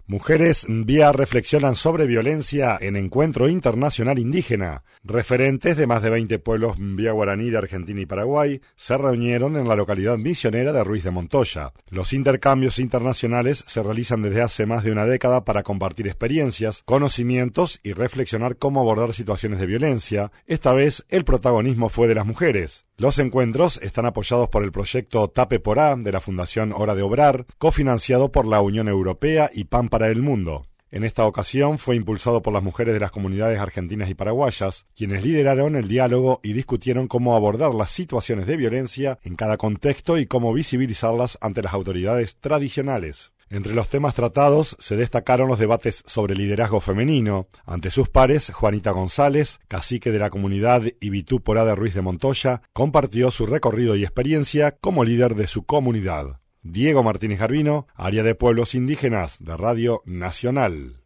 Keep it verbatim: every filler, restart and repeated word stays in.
Mujeres vía reflexionan sobre violencia en Encuentro Internacional Indígena. Referentes de más de veinte pueblos vía guaraní de Argentina y Paraguay se reunieron en la localidad misionera de Ruiz de Montoya. Los intercambios internacionales se realizan desde hace más de una década para compartir experiencias, conocimientos y reflexionar cómo abordar situaciones de violencia. Esta vez el protagonismo fue de las mujeres. Los encuentros están apoyados por el proyecto Tape Porá de la Fundación Hora de Obrar, cofinanciado por la Unión Europea y Pan para el Mundo. En esta ocasión fue impulsado por las mujeres de las comunidades argentinas y paraguayas, quienes lideraron el diálogo y discutieron cómo abordar las situaciones de violencia en cada contexto y cómo visibilizarlas ante las autoridades tradicionales. Entre los temas tratados se destacaron los debates sobre liderazgo femenino. Ante sus pares, Juanita González, cacique de la comunidad Ibitú Porá de Ruiz de Montoya, compartió su recorrido y experiencia como líder de su comunidad. Diego Martínez Garbino, Área de Pueblos Indígenas de Radio Nacional.